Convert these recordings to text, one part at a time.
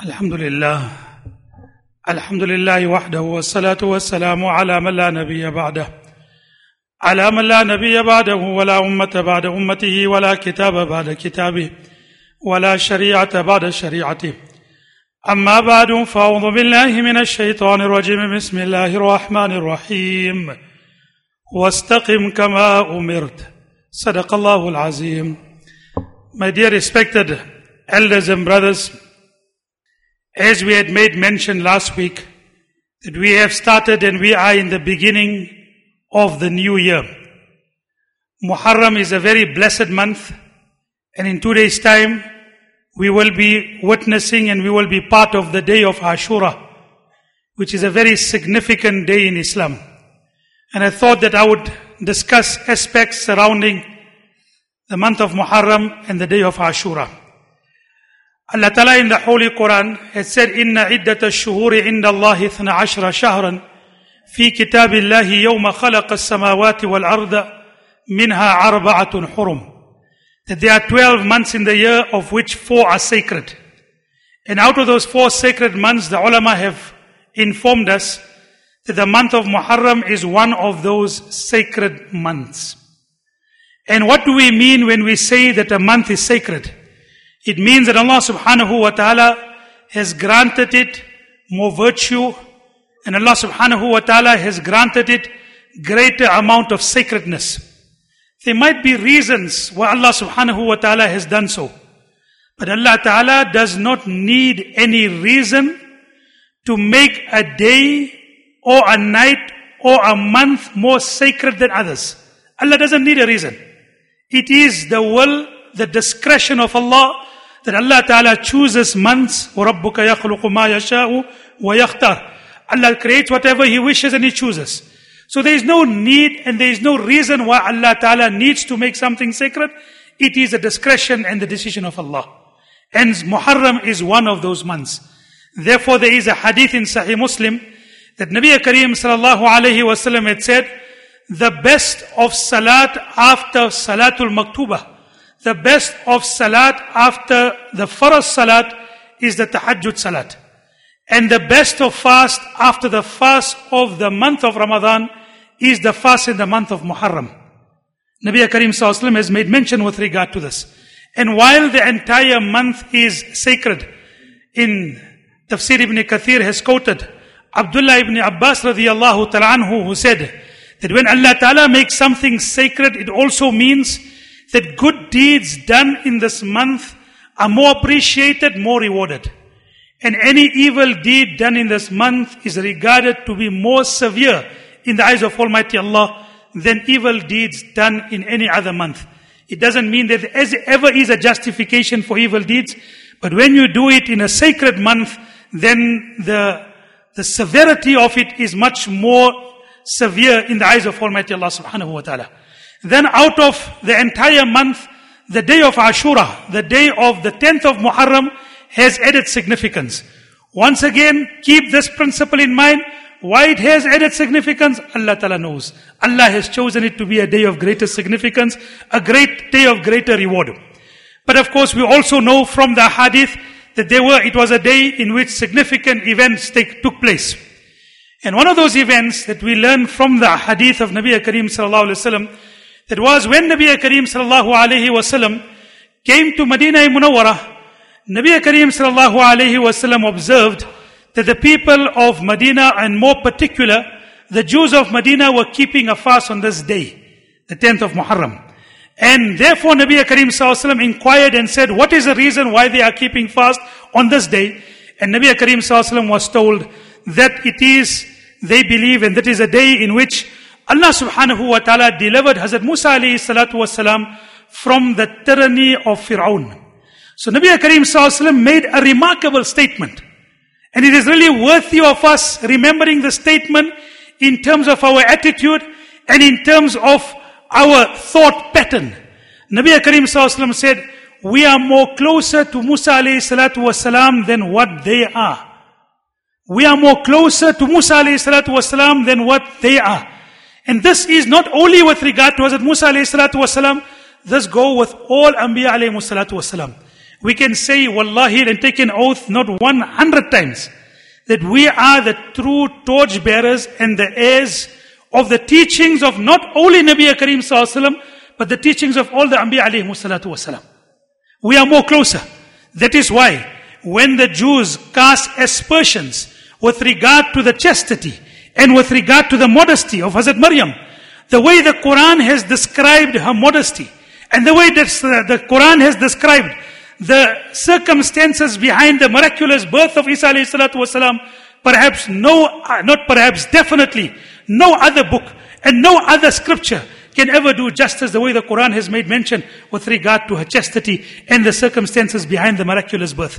الحمد لله وحده والصلاة والسلام على من لا نبي بعده ولا أمة بعد أمته ولا كتاب بعد كتابه ولا شريعة بعد شريعته أما بعد فأعوذ بالله من الشيطان الرجيم بسم الله الرحمن الرحيم واستقم كما أمرت صدق الله العظيم. My dear respected elders and brothers, as we had made mention last week, that we have started and we are in the beginning of the new year. Muharram is a very blessed month, and in 2 days' time, we will be witnessing and we will be part of the day of Ashura, which is a very significant day in Islam. And I thought that I would discuss aspects surrounding the month of Muharram and the day of Ashura. Allah Ta'ala in the Holy Quran has said, Inna iddata ash-shuhuri inda Allahi 12 shahran fi kitabillahi yawma khalaqa as-samawati wal arda minha arba'atun hurum. That there are 12 months in the year, of which 4 are sacred. And out of those 4 sacred months, the ulama have informed us that the month of Muharram is one of those sacred months. And what do we mean when we say that a month is sacred? It means that Allah subhanahu wa ta'ala has granted it more virtue, and Allah subhanahu wa ta'ala has granted it greater amount of sacredness. There might be reasons why Allah subhanahu wa ta'ala has done so, but Allah ta'ala does not need any reason to make a day or a night or a month more sacred than others. Allah doesn't need a reason. It is the will, the discretion of Allah, that Allah Ta'ala chooses months. وَرَبُّكَ يَخْلُقُ مَا يَشَاءُ وَيَخْتَارُ. Allah creates whatever He wishes and He chooses. So there is no need and there is no reason why Allah Ta'ala needs to make something sacred. It is the discretion and the decision of Allah. And Muharram is one of those months. Therefore there is a hadith in Sahih Muslim that Nabi Kareem sallallahu alayhi wa sallam had said, the best of salat after salatul maktubah, the best of salat after the farz salat is the tahajjud salat. And the best of fast after the fast of the month of Ramadan is the fast in the month of Muharram. Nabi Kareem sallallahu alaihi wasallam has made mention with regard to this. And while the entire month is sacred, in Tafsir ibn Kathir has quoted Abdullah ibn Abbas radiyallahu ta'ala anhu, who said that when Allah Ta'ala makes something sacred, it also means that good deeds done in this month are more appreciated, more rewarded. And any evil deed done in this month is regarded to be more severe in the eyes of Almighty Allah than evil deeds done in any other month. It doesn't mean that there ever is a justification for evil deeds, but when you do it in a sacred month, then the severity of it is much more severe in the eyes of Almighty Allah subhanahu wa ta'ala. Then out of the entire month, the day of Ashura, the day of the 10th of Muharram, has added significance. Once again, keep this principle in mind. Why it has added significance, Allah Ta'ala knows. Allah has chosen it to be a day of greater significance, a great day of greater reward. But of course, we also know from the hadith that it was a day in which significant events took place. And one of those events that we learn from the hadith of Nabi Kareem sallallahu alaihi wasallam, that was when Nabi Kareem sallallahu alaihi wasallam came to Medina Munawwarah. Nabi Kareem sallallahu alaihi wasallam observed that the people of Medina, and more particular, the Jews of Medina, were keeping a fast on this day, the 10th of Muharram. And therefore Nabi Kareem sallallahu alaihi wasallam inquired and said, what is the reason why they are keeping fast on this day? And Nabi Kareem sallallahu alaihi wasallam was told that it is, they believe, and that is a day in which Allah subhanahu wa ta'ala delivered Hazrat Musa alayhi salatu wasalam from the tyranny of Fir'aun. So Nabi Kareem sallallahu alaihi wasallam made a remarkable statement. And it is really worthy of us remembering the statement in terms of our attitude and in terms of our thought pattern. Nabi Kareem sallallahu alaihi wasallam said, we are more closer to Musa alayhi salatu wasalam than what they are. We are more closer to Musa alayhi salatu wasalam than what they are. And this is not only with regard to Hazrat Musa alayhi salatu wasalam, this go with all Anbiya alayhi salatu wasalam. we can say, wallahi, and take an oath not 100 times, that we are the true torchbearers and the heirs of the teachings of not only Nabi Kareem Sallallahu Alaihi Wasallam, but the teachings of all the Anbiya alayhi salatu wasalam. We are more closer. That is why, when the Jews cast aspersions with regard to the chastity and with regard to the modesty of Hazrat Maryam, the way the Quran has described her modesty, and the way that the Quran has described the circumstances behind the miraculous birth of Isa alayhi salatu wasalam, definitely, no other book and no other scripture can ever do justice the way the Quran has made mention with regard to her chastity and the circumstances behind the miraculous birth.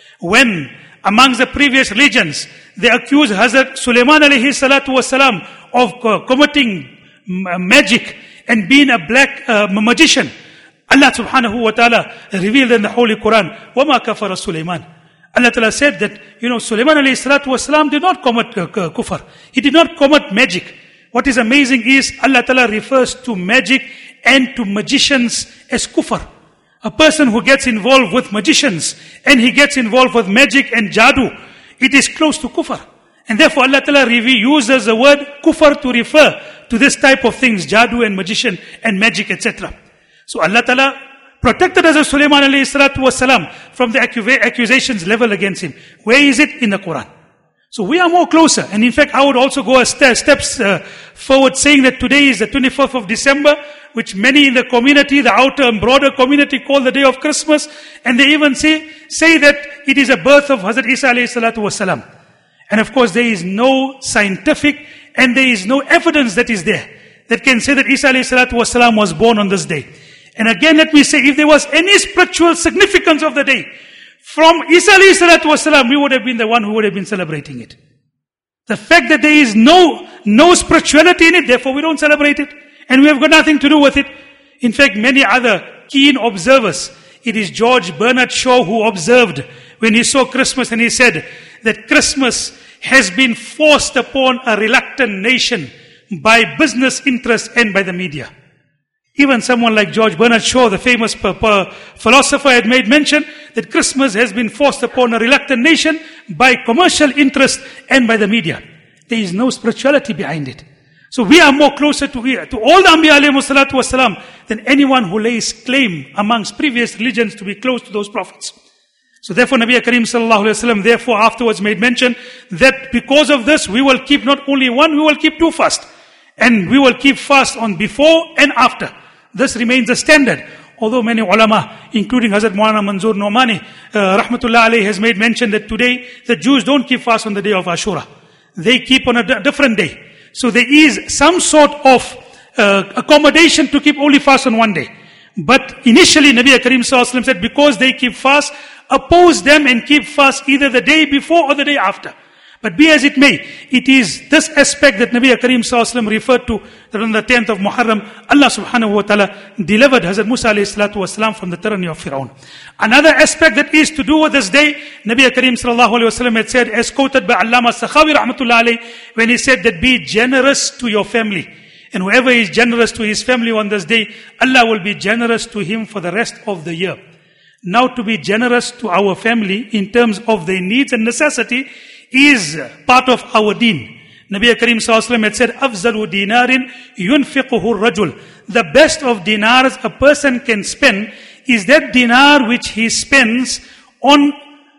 When amongst the previous religions, they accused Hazrat Sulaiman alayhi salatu wasalam of committing magic and being a black magician, Allah subhanahu wa ta'ala revealed in the Holy Quran, وَمَا كَفَرَ سُلَيْمَانَ. Allah ta'ala said that, Sulaiman alayhi salatu wasalam did not commit kufr. He did not commit magic. What is amazing is Allah ta'ala refers to magic and to magicians as kufr. A person who gets involved with magicians and he gets involved with magic and jadoo, it is close to kufr. And therefore Allah ta'ala uses the word kufr to refer to this type of things, jadoo and magician and magic, etc. So Allah ta'ala protected Hazrat Sulaiman alayhi salatu wasalam from the accusations leveled against him. Where is it? In the Quran. So we are more closer. And in fact, I would also go steps forward saying that today is the 24th of December, which many in the community, the outer and broader community, call the day of Christmas. And they even say that it is a birth of Hazrat Isa alayhi salatu wasalam. And of course, there is no scientific and there is no evidence that is there that can say that Isa alayhi salatu wasalam was born on this day. And again, let me say, if there was any spiritual significance of the day, from Isa alayhi salatu wasalam, we would have been the one who would have been celebrating it. The fact that there is no spirituality in it, therefore we don't celebrate it. And we have got nothing to do with it. In fact, many other keen observers, it is George Bernard Shaw who observed when he saw Christmas and he said that Christmas has been forced upon a reluctant nation by business interests and by the media. Even someone like George Bernard Shaw, the famous philosopher, had made mention that Christmas has been forced upon a reluctant nation by commercial interest and by the media. There is no spirituality behind it. So we are more closer to all the Anbiya alayhi salatu wasalam than anyone who lays claim amongst previous religions to be close to those prophets. So therefore Nabi Kareem sallallahu alayhi wasallam therefore afterwards made mention that because of this we will keep not only one, we will keep 2 fasts. And we will keep fast on before and after. This remains the standard. Although many ulama, including Hazrat Maulana Manzoor Nomani, rahmatullah alayhi, has made mention that today the Jews don't keep fast on the day of Ashura. They keep on a different day. So there is some sort of accommodation to keep only fast on one day. But initially Nabi Kareem sallallahu alaihi wasallam said, because they keep fast, oppose them and keep fast either the day before or the day after. But be as it may, it is this aspect that Nabi Kareem sallallahu alaihi wasallam referred to, that on the 10th of Muharram, Allah subhanahu wa ta'ala delivered Hazrat Musa alayhi salatu wasalam from the tyranny of Fir'aun. Another aspect that is to do with this day, Nabi Kareem sallallahu alayhi wasallam had said, as quoted by Allama Sakhawi rahmatullah alayhi, when he said that be generous to your family. And whoever is generous to his family on this day, Allah will be generous to him for the rest of the year. Now to be generous to our family in terms of their needs and necessity is part of our deen. Nabi Kareem sallallahu alaihi wasallam had said, "Afzalu dinarin yunfiquhu ar-rajul." The best of dinars a person can spend is that dinar which he spends on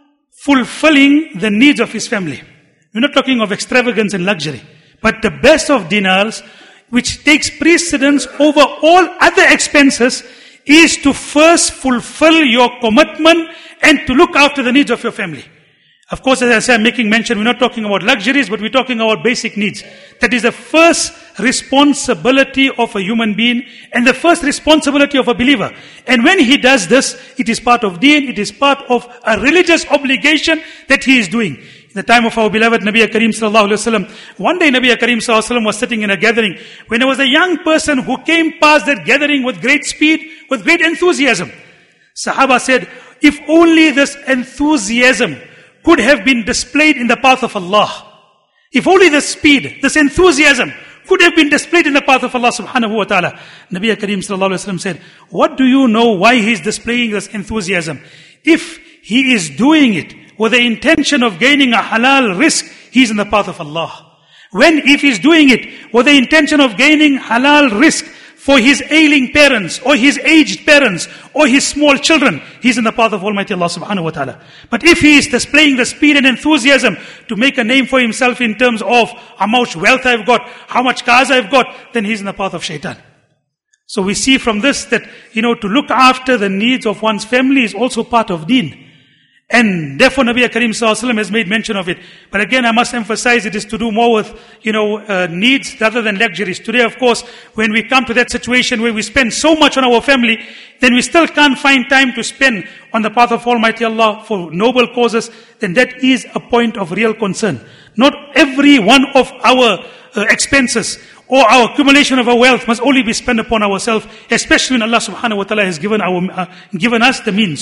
fulfilling the needs of his family. We're not talking of extravagance and luxury, but the best of dinars, which takes precedence over all other expenses, is to first fulfill your commitment and to look after the needs of your family. Of course, as I say, I'm making mention, we're not talking about luxuries, but we're talking about basic needs. That is the first responsibility of a human being and the first responsibility of a believer. And when he does this, it is part of deen, it is part of a religious obligation that he is doing. In the time of our beloved Nabi Kareem sallallahu alaihi wasallam, one day Nabi Kareem sallallahu alaihi wasallam was sitting in a gathering when there was a young person who came past that gathering with great speed, with great enthusiasm. Sahaba said, if only this enthusiasm could have been displayed in the path of Allah. If only this speed, this enthusiasm could have been displayed in the path of Allah subhanahu wa ta'ala. Nabi Kareem sallallahu alaihi wasallam said, what do you know why he is displaying this enthusiasm? if he is doing it with the intention of gaining a halal risk, he's in the path of Allah. If he's doing it with the intention of gaining halal risk for his ailing parents, or his aged parents, or his small children, he's in the path of Almighty Allah subhanahu wa ta'ala. But if he is displaying the speed and enthusiasm to make a name for himself in terms of how much wealth I've got, how much cars I've got, then he's in the path of shaitan. So we see from this that, to look after the needs of one's family is also part of deen. And therefore Nabi Karim Sallallahu Alaihi Wasallam has made mention of it. But again, I must emphasize it is to do more with, needs rather than luxuries. Today, of course, when we come to that situation where we spend so much on our family, then we still can't find time to spend on the path of Almighty Allah for noble causes, then that is a point of real concern. Not every one of our expenses or our accumulation of our wealth must only be spent upon ourselves, especially when Allah subhanahu wa ta'ala has given us the means.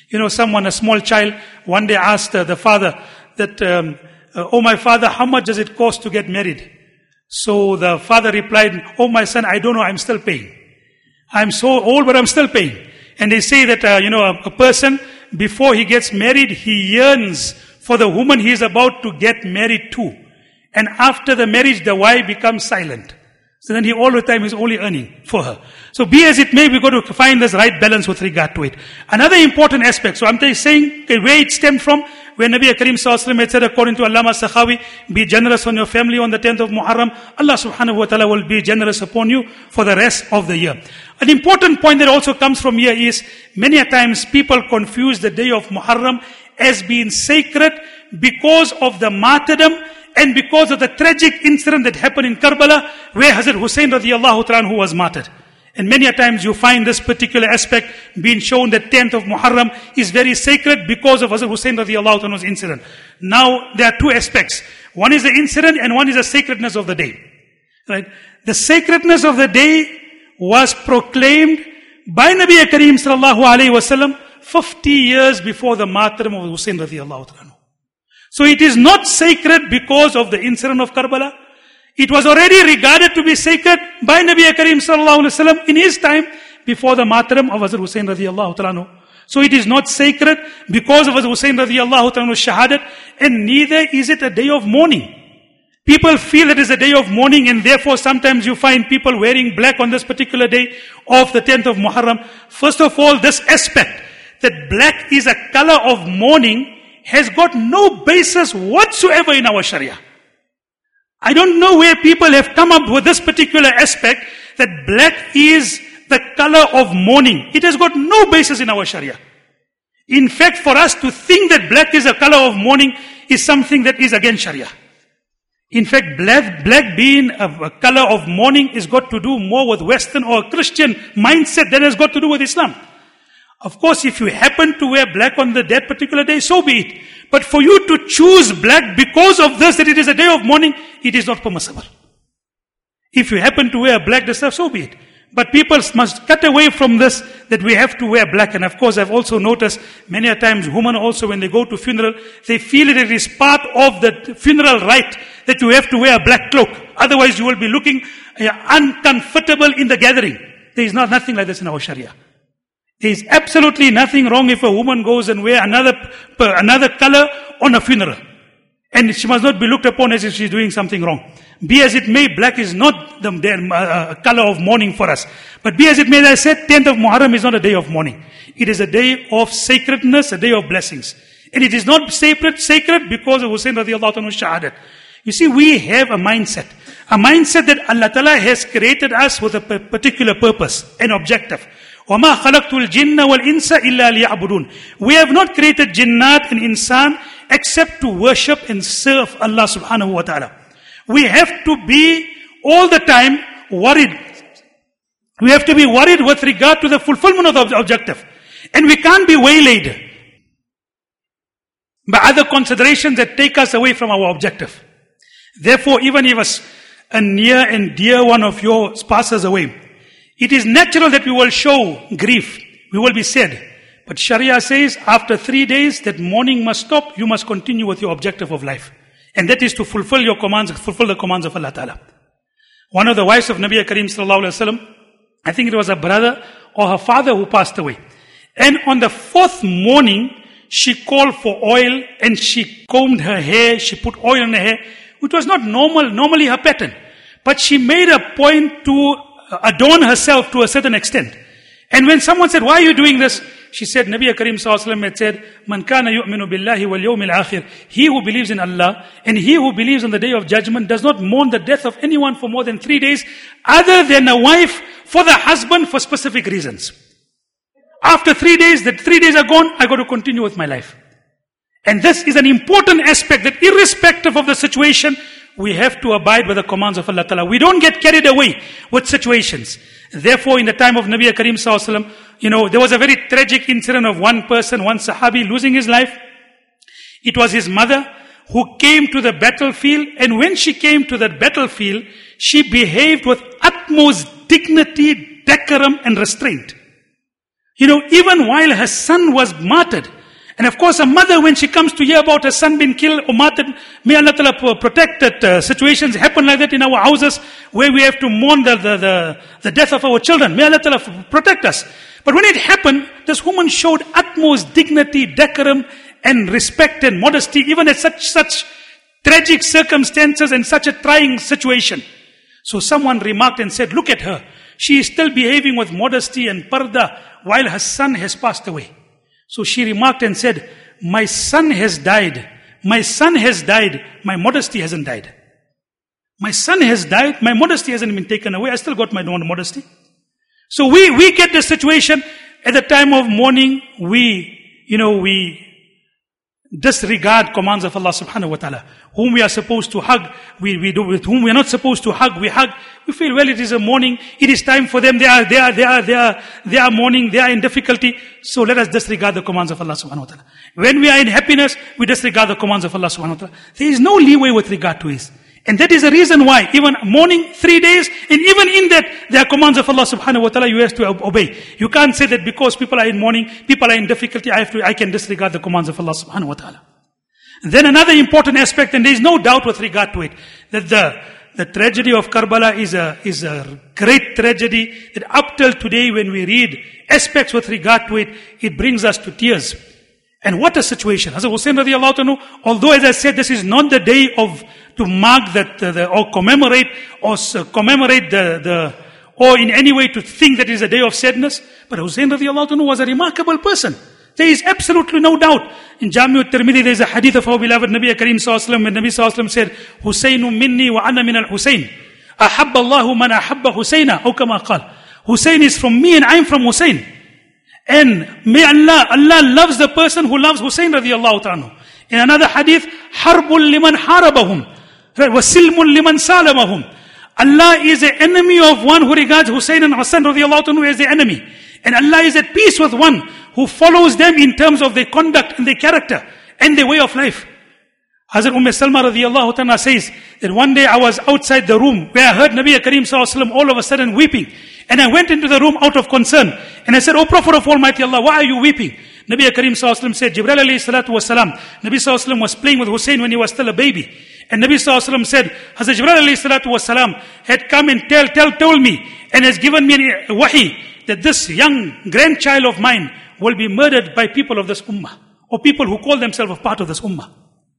A small child, one day asked the father that, oh my father, how much does it cost to get married? So the father replied, oh my son, I don't know, I'm still paying. I'm so old, but I'm still paying. And they say that, a person, before he gets married, he yearns for the woman he is about to get married to. And after the marriage, the wife becomes silent. So then he all the time is only earning for her. So be as it may, we've got to find this right balance with regard to it. Another important aspect, so I'm saying where it stemmed from, where Nabi Karim Sallallahu Alaihi Wasallam had said, according to Allama Sakhawi, be generous on your family on the 10th of Muharram. Allah subhanahu wa ta'ala will be generous upon you for the rest of the year. An important point that also comes from here is, many a times people confuse the day of Muharram as being sacred because of the martyrdom and because of the tragic incident that happened in Karbala, where Hazrat Hussein radiallahu ta'ala anhu was martyred. And many a times you find this particular aspect being shown that 10th of Muharram is very sacred because of Hazrat Hussein radiallahu ta'ala anhu's incident. Now, there are two aspects. One is the incident and one is the sacredness of the day. Right? The sacredness of the day was proclaimed by Nabi Karim sallallahu alayhi wasallam 50 years before the martyrdom of Hussein radiallahu ta'ala anhu. So it is not sacred because of the incident of Karbala. It was already regarded to be sacred by Nabi Karim sallallahu alaihi wasallam in his time before the martyrdom of Hazrat Hussein radiyallahu ta'ala. So it is not sacred because of Hazrat Hussein radiyallahu ta'ala shahadat, and neither is it a day of mourning. People feel it is a day of mourning, and therefore sometimes you find people wearing black on this particular day of the 10th of Muharram. First of all, this aspect that black is a color of mourning has got no basis whatsoever in our Sharia. I don't know where people have come up with this particular aspect that black is the color of mourning. It has got no basis in our Sharia. In fact, for us to think that black is a color of mourning is something that is against Sharia. In fact, black being a color of mourning is got to do more with Western or Christian mindset than has got to do with Islam. Of course, if you happen to wear black on that particular day, so be it. But for you to choose black because of this, that it is a day of mourning, it is not permissible. If you happen to wear black stuff, so be it. But people must cut away from this, that we have to wear black. And of course, I've also noticed many a times women also, when they go to funeral, they feel it is part of the funeral rite that you have to wear a black cloak. Otherwise, you will be looking uncomfortable in the gathering. There is nothing like this in our Sharia. There is absolutely nothing wrong if a woman goes and wear another color on a funeral. And she must not be looked upon as if she's doing something wrong. Be as it may, black is not the color of mourning for us. But be as it may, as I said, 10th of Muharram is not a day of mourning. It is a day of sacredness, a day of blessings. And it is not sacred because of Hussein radiallahu anhu shahadat. You see, we have a mindset that Allah Ta'ala has created us with a particular purpose, an objective. وَمَا خَلَقْتُ الْجِنَّ وَالْإِنسَ إِلَّا لِيَعْبُدُونَ. We have not created jinnat and insan except to worship and serve Allah subhanahu wa ta'ala. We have to be all the time worried. We have to be worried with regard to the fulfillment of the objective. And we can't be waylaid by other considerations that take us away from our objective. Therefore, even if a near and dear one of yours passes away, it is natural that we will show grief. We will be sad. But Sharia says after 3 days that mourning must stop. You must continue with your objective of life. And that is to fulfill your commands, fulfill the commands of Allah Ta'ala. One of the wives of Nabi Karim Sallallahu Alaihi Wasallam, I think it was a brother or her father who passed away. And on the 4th morning, she called for oil and she combed her hair, she put oil in her hair, which was not normally her pattern. But she made a point to adorn herself to a certain extent. And when someone said, why are you doing this? She said, Nabi Karim Sallallahu Alaihi Wasallam had said, Man kana yu'minu billahi wal yawmil akhir. He who believes in Allah and he who believes on the day of judgment does not mourn the death of anyone for more than 3 days, other than a wife for the husband for specific reasons. After 3 days, the 3 days are gone, I got to continue with my life. And this is an important aspect that irrespective of the situation, we have to abide by the commands of Allah Ta'ala. We don't get carried away with situations. Therefore, in the time of Nabi Karim Sallallahu Alaihi Wasallam, there was a very tragic incident of one person, one Sahabi losing his life. It was his mother who came to the battlefield, and when she came to that battlefield, she behaved with utmost dignity, decorum and restraint. Even while her son was martyred. And of course, a mother, when she comes to hear about her son being killed or martyred, may Allah Ta'ala protect that situations happen like that in our houses where we have to mourn the death of our children. May Allah Ta'ala protect us. But when it happened, this woman showed utmost dignity, decorum and respect and modesty, even at such tragic circumstances and such a trying situation. So someone remarked and said, look at her. She is still behaving with modesty and parda while her son has passed away. So she remarked and said, my son has died. My son has died. My modesty hasn't died. My son has died. My modesty hasn't been taken away. I still got my own modesty. So we get the situation at the time of mourning. We disregard commands of Allah subhanahu wa ta'ala. Whom we are supposed to hug, we do. With whom we are not supposed to hug, we hug. We feel, well, it is a mourning. It is time for them. They are mourning. They are in difficulty. So let us disregard the commands of Allah subhanahu wa ta'ala. When we are in happiness, we disregard the commands of Allah subhanahu wa ta'ala. There is no leeway with regard to this. And that is the reason why even mourning 3 days, and even in that, there are commands of Allah subhanahu wa ta'ala you have to obey. You can't say that because people are in mourning, people are in difficulty, I can disregard the commands of Allah subhanahu wa ta'ala. Then another important aspect, and there is no doubt with regard to it, that the tragedy of Karbala is a great tragedy that up till today when we read aspects with regard to it, it brings us to tears. And what a situation. Hazrat Hussain radiallahu anhu, although as I said, this is not the day to mark or commemorate or in any way to think that it is a day of sadness, but Hussain radiallahu anhu was a remarkable person. There is absolutely no doubt. In Jami' al-Tirmidhi, there is a hadith of our beloved Nabi Karim Sallallahu Alaihi Wasallam, when Nabi Sallallahu Alaihi Wasallam said, Husaynun minni wa ana min al-Husayn. Ahabba Allahu man ahabba Husayna, or kama qal. Hussein is from me and I am from Hussein. And may Allah loves the person who loves Hussein radiallahu ta'ala. In another hadith, Harbul liman harabahum, wa silmun liman salamahum. Allah is the enemy of one who regards Hussein and Hassan radiallahu ta'ala as the enemy. And Allah is at peace with one who follows them in terms of their conduct and their character and their way of life. Hazrat Salma radiallahu ta'ala says that one day I was outside the room where I heard Nabi Karim Sallallahu Alaihi Wasallam all of a sudden weeping. And I went into the room out of concern. And I said, O Prophet of Almighty Allah, why are you weeping? Nabi Karim Sallallahu Alaihi Wasallam said, Jibreel alayhi salatu wasalam, Nabi Sallallahu Alaihi Wasallam was playing with Hussein when he was still a baby. And Nabi Sallallahu Alaihi Wasallam said, Hazrat Jibreel alayhi salatu wasalam had come and told me and has given me a wahi that this young grandchild of mine will be murdered by people of this ummah, or people who call themselves a part of this ummah.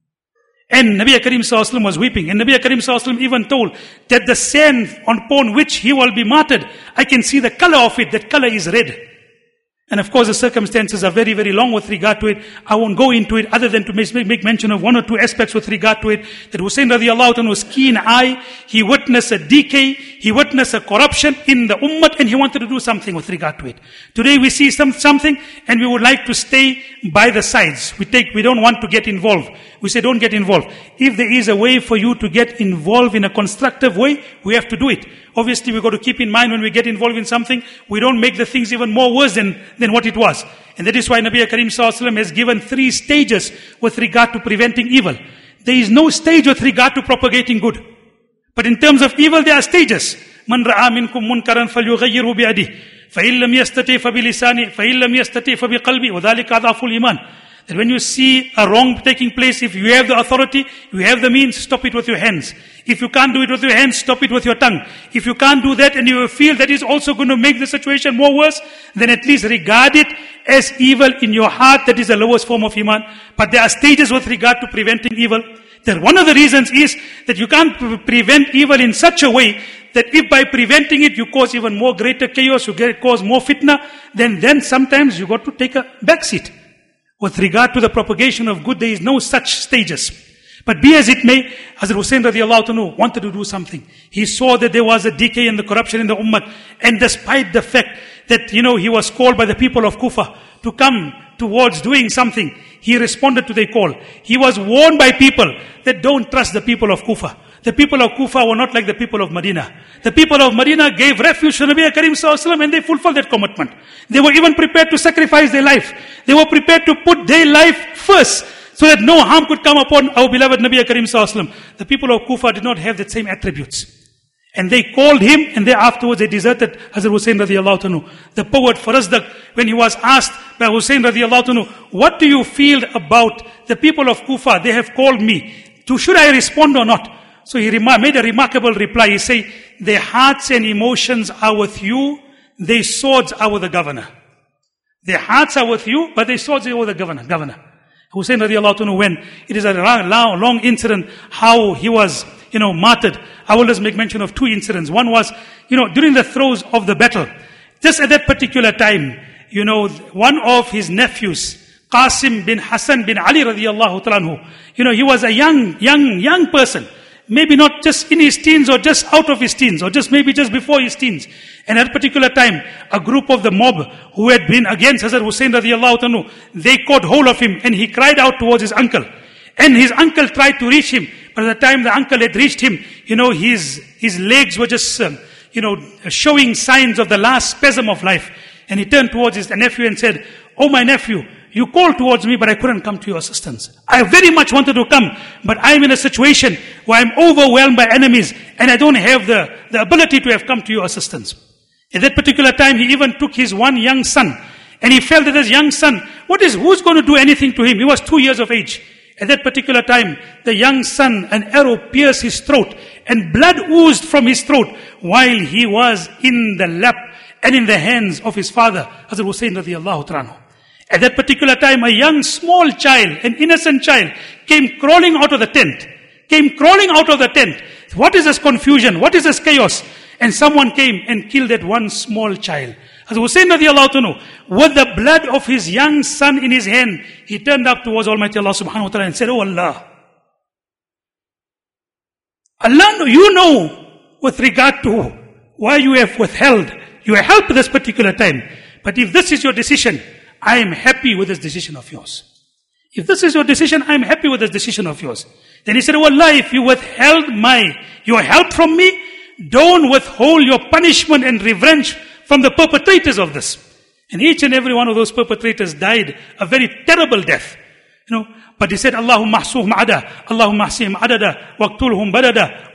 And Nabi Karim Sallallahu Alaihi Wasallam was weeping. And Nabi Karim Sallallahu Alaihi Wasallam even told that the sand upon which he will be martyred, I can see the color of it. That color is red. And of course the circumstances are very, very long with regard to it. I won't go into it other than to make mention of one or two aspects with regard to it. That Hussein radiallahu anhu's keen eye, he witnessed a decay, he witnessed a corruption in the ummah, and he wanted to do something with regard to it. Today we see something and we would like to stay by the sides. We don't want to get involved. We say don't get involved. If there is a way for you to get involved in a constructive way, we have to do it. Obviously we've got to keep in mind when we get involved in something, we don't make the things even more worse than what it was. And that is why Nabi Karim Sallallahu Alaihi Wasallam has given 3 stages with regard to preventing evil. There is no stage with regard to propagating good. But in terms of evil, there are stages. Man ra'a minkum munkaran falyughayyirhu bi'adihi. فَإِن لَمْ يَسْتَطِعْ فَبِلِسَانِهِ فَإِن لَمْ يَسْتَطِعْ فَبِقَلْبِهِ وَذَلِكَ أَضْعَفُ الْإِيمَانِ. That when you see a wrong taking place, if you have the authority, you have the means, stop it with your hands. If you can't do it with your hands, stop it with your tongue. If you can't do that and you feel that is also going to make the situation more worse, then at least regard it as evil in your heart. That is the lowest form of iman. But there are stages with regard to preventing evil. That one of the reasons is that you can't prevent evil in such a way that if by preventing it you cause even more greater chaos, you cause more fitna, then sometimes you got to take a back seat. With regard to the propagation of good, there is no such stages. But be as it may, Hazrat Hussain radiallahu anhu wanted to do something. He saw that there was a decay and the corruption in the ummah. And despite the fact that, he was called by the people of Kufa to come towards doing something, he responded to their call. He was warned by people that don't trust the people of Kufa. The people of Kufa were not like the people of Medina. The people of Medina gave refuge to Nabi Karim Sallallahu Alaihi Wasallam and they fulfilled that commitment. They were even prepared to sacrifice their life. They were prepared to put their life first so that no harm could come upon our beloved Nabi Karim Sallallahu Alaihi Wasallam. The people of Kufa did not have that same attributes. And they called him and they afterwards they deserted Hazrat Hussain radiallahu anhu. The poet Farazdak, when he was asked by Hussain radiallahu anhu, what do you feel about the people of Kufa? They have called me. Should I respond or not? So he made a remarkable reply. He said, their hearts and emotions are with you, their swords are with the governor. Their hearts are with you, but their swords are with the governor. Hussain radiallahu anhu, when it is a long incident, how he was, martyred. I will just make mention of two incidents. One was, during the throes of the battle, just at that particular time, one of his nephews, Qasim bin Hassan bin Ali radiallahu anhu, he was a young person. Maybe not just in his teens or just out of his teens or maybe just before his teens. And at a particular time, a group of the mob who had been against Hazrat Hussain radiallahu anhu, they caught hold of him and he cried out towards his uncle. And his uncle tried to reach him. But at the time the uncle had reached him, his legs were just, showing signs of the last spasm of life. And he turned towards his nephew and said, "Oh my nephew, you called towards me, but I couldn't come to your assistance. I very much wanted to come, but I'm in a situation where I'm overwhelmed by enemies and I don't have the ability to have come to your assistance." At that particular time, he even took his one young son and he felt that his young son, who's going to do anything to him? He was 2 years of age. At that particular time, the young son, an arrow pierced his throat and blood oozed from his throat while he was in the lap and in the hands of his father, Hazrat Hussain radiallahu anhu. At that particular time, a young small child, an innocent child, came crawling out of the tent. What is this confusion? What is this chaos? And someone came and killed that one small child. Hazrat Hussain radiallahu anhu, with the blood of his young son in his hand, he turned up towards Almighty Allah subhanahu wa ta'ala and said, "Oh Allah, you know with regard to why you have withheld your help at this particular time. But if this is your decision, I am happy with this decision of yours. If this is your decision, I am happy with this decision of yours." Then he said, "Oh Allah, if you withheld your help from me, don't withhold your punishment and revenge from the perpetrators of this." And each and every one of those perpetrators died a very terrible death. But he said, "Allahumma ahsuhum ada, Allahumma ahsihim adada, waqtulhum badada,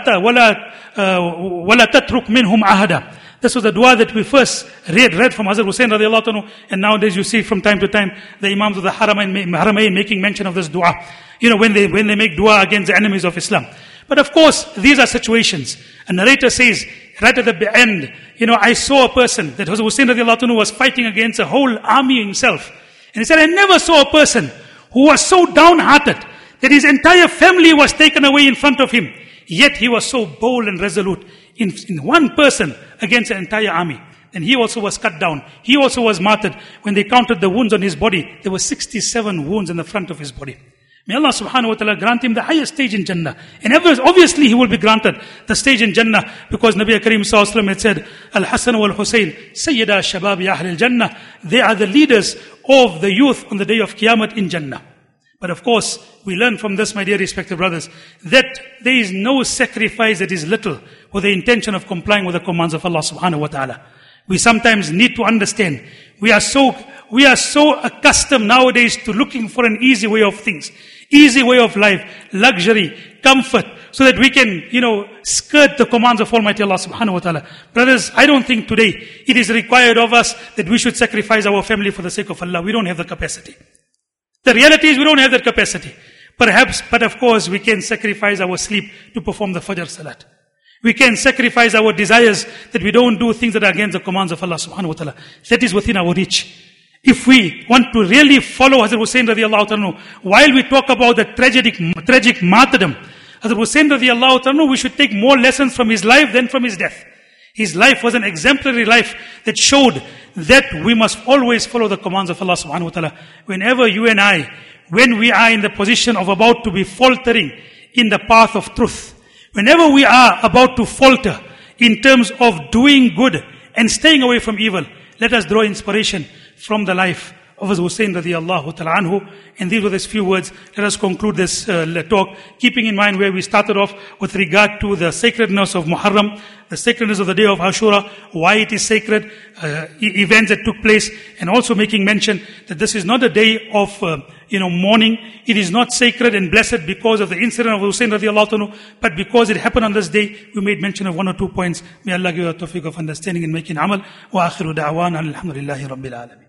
wala tatruk minhum ahada." This was the dua that we first read from Hazrat Hussain radiallahu anhu, and nowadays you see from time to time the Imams of the Haramain making mention of this dua. When they make dua against the enemies of Islam. But of course, these are situations. A narrator says, right at the end, I saw a person that Hazrat Hussain radiallahu anhu was fighting against a whole army himself. And he said, I never saw a person who was so downhearted that his entire family was taken away in front of him. Yet he was so bold and resolute in one person against the entire army. And he also was cut down. He also was martyred. When they counted the wounds on his body, there were 67 wounds in the front of his body. May Allah subhanahu wa ta'ala grant him the highest stage in Jannah. And obviously he will be granted the stage in Jannah because Nabi Karim Sallallahu Alaihi Wasallam had said, Al-Hasan wal-Husayn, Sayyida Shababi Ahlil Jannah. They are the leaders of the youth on the day of Qiyamah in Jannah. But of course, we learn from this, my dear respected brothers, that there is no sacrifice that is little with the intention of complying with the commands of Allah subhanahu wa ta'ala. We sometimes need to understand, we are so accustomed nowadays to looking for an easy way of things, easy way of life, luxury, comfort, so that we can, skirt the commands of Almighty Allah subhanahu wa ta'ala. Brothers, I don't think today it is required of us that we should sacrifice our family for the sake of Allah. We don't have the capacity. The reality is we don't have that capacity. Perhaps, but of course, we can sacrifice our sleep to perform the Fajr Salat. We can sacrifice our desires that we don't do things that are against the commands of Allah subhanahu wa ta'ala. That is within our reach. If we want to really follow Hazrat Hussain radiallahu ta'ala, while we talk about the tragic martyrdom, Hazrat Hussain radiallahu ta'ala, we should take more lessons from his life than from his death. His life was an exemplary life that showed that we must always follow the commands of Allah subhanahu wa ta'ala. Whenever you and I, when we are in the position of about to be faltering in the path of truth, whenever we are about to falter in terms of doing good and staying away from evil, let us draw inspiration from the life of Hazrat Hussain radiallahu ta'ala anhu. And these were these few words. Let us conclude this talk, keeping in mind where we started off with regard to the sacredness of Muharram, the sacredness of the day of Ashura, why it is sacred, events that took place, and also making mention that this is not a day of mourning. It is not sacred and blessed because of the incident of Hussain radiallahu ta'ala, but because it happened on this day. We made mention of one or two points. May Allah give us tawfiq of understanding and making amal. Wa akhiru da'wana alhamdulillahi rabbil alamin.